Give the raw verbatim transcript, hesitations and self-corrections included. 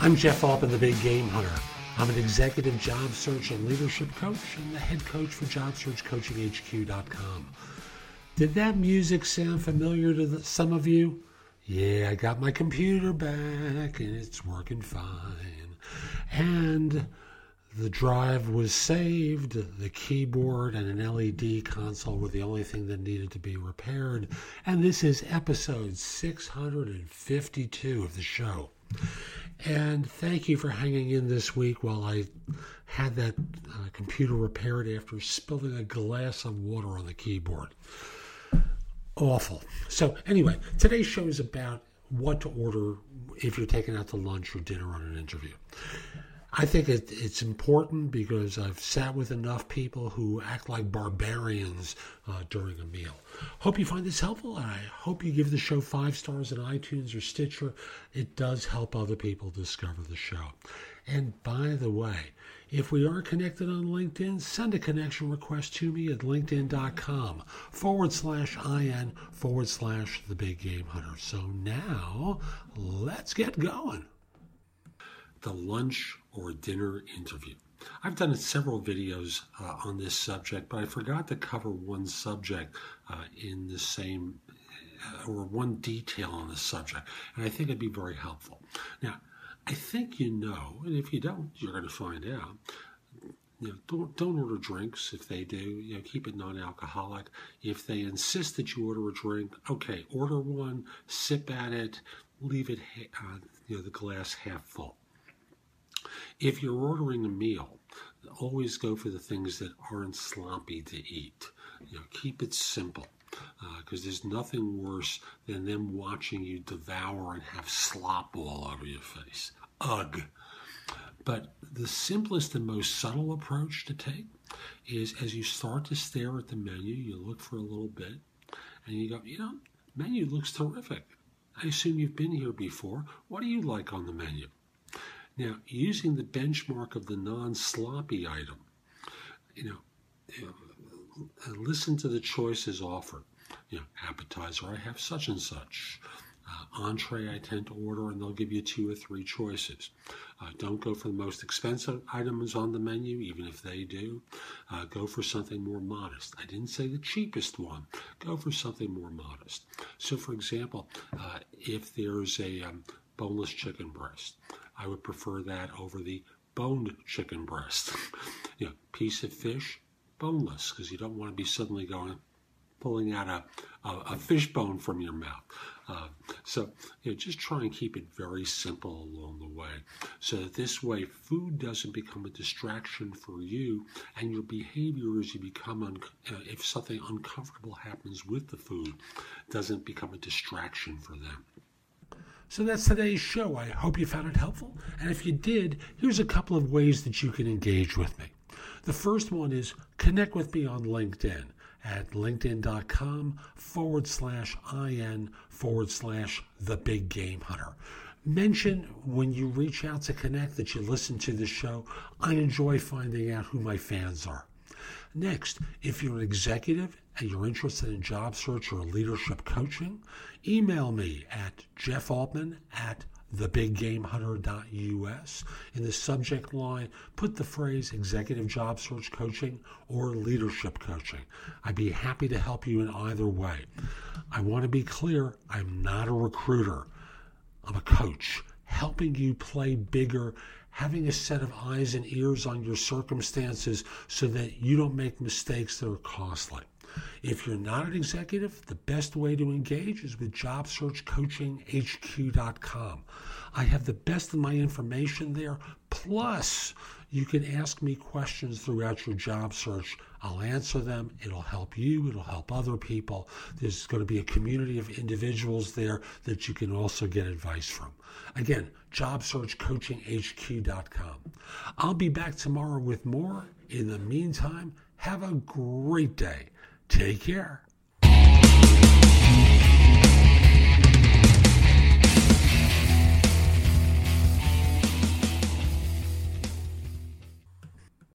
I'm Jeff Altman, the Big Game Hunter. I'm an executive job search and leadership coach and the head coach for job search coaching H Q dot com. Did that music sound familiar to the, some of you? Yeah, I got my computer back and it's working fine. And the drive was saved, the keyboard and an L E D console were the only thing that needed to be repaired. And this is episode six hundred fifty-two of the show. And thank you for hanging in this week while I had that uh, computer repaired after spilling a glass of water on the keyboard. Awful. So anyway, today's show is about what to order if you're taking out to lunch or dinner on an interview. I think it, it's important because I've sat with enough people who act like barbarians uh, during a meal. Hope you find this helpful. I hope you give the show five stars on iTunes or Stitcher. It does help other people discover the show. And by the way, if we are connected on LinkedIn, send a connection request to me at linkedin.com forward slash IN forward slash the Big Game Hunter. So now let's get going. The lunch or dinner interview. I've done several videos uh, on this subject, but I forgot to cover one subject uh, in the same, uh, or one detail on the subject, and I think it'd be very helpful. Now, I think you know, and if you don't, you're going to find out. You know, don't don't order drinks if they do. You know, keep it non-alcoholic. If they insist that you order a drink, okay, order one, sip at it, leave it, uh, you know, the glass half full. If you're ordering a meal, always go for the things that aren't sloppy to eat. You know, keep it simple, because uh, there's nothing worse than them watching you devour and have slop all over your face. Ugh. But the simplest and most subtle approach to take is as you start to stare at the menu, you look for a little bit, and you go, you know, menu looks terrific. I assume you've been here before. What do you like on the menu? Now, using the benchmark of the non-sloppy item, you know, you know, listen to the choices offered. You know, appetizer, I have such and such. Uh, entree, I tend to order, and they'll give you two or three choices. Uh, don't go for the most expensive items on the menu, even if they do. Uh, go for something more modest. I didn't say the cheapest one. Go for something more modest. So, for example, uh, if there's a um, boneless chicken breast, I would prefer that over the boned chicken breast. You know, piece of fish, boneless, because you don't want to be suddenly going, pulling out a, a, a fish bone from your mouth. Uh, so, you know, just try and keep it very simple along the way, so that this way food doesn't become a distraction for you, and your behavior as you become, un- uh, if something uncomfortable happens with the food, doesn't become a distraction for them. So that's today's show. I hope you found it helpful. And if you did, here's a couple of ways that you can engage with me. The first one is connect with me on LinkedIn at linkedin.com forward slash IN forward slash the Big Game Hunter. Mention when you reach out to connect that you listen to the show. I enjoy finding out who my fans are. Next, if you're an executive and you're interested in job search or leadership coaching, email me at jeffaltman at the big game hunter dot U S. In the subject line, put the phrase executive job search coaching or leadership coaching. I'd be happy to help you in either way. I want to be clear, I'm not a recruiter. I'm a coach, helping you play bigger, having a set of eyes and ears on your circumstances so that you don't make mistakes that are costly. If you're not an executive, the best way to engage is with job search coaching H Q dot com. I have the best of my information there, plus you can ask me questions throughout your job search. I'll answer them. It'll help you. It'll help other people. There's going to be a community of individuals there that you can also get advice from. Again, job search coaching H Q dot com. I'll be back tomorrow with more. In the meantime, have a great day. Take care.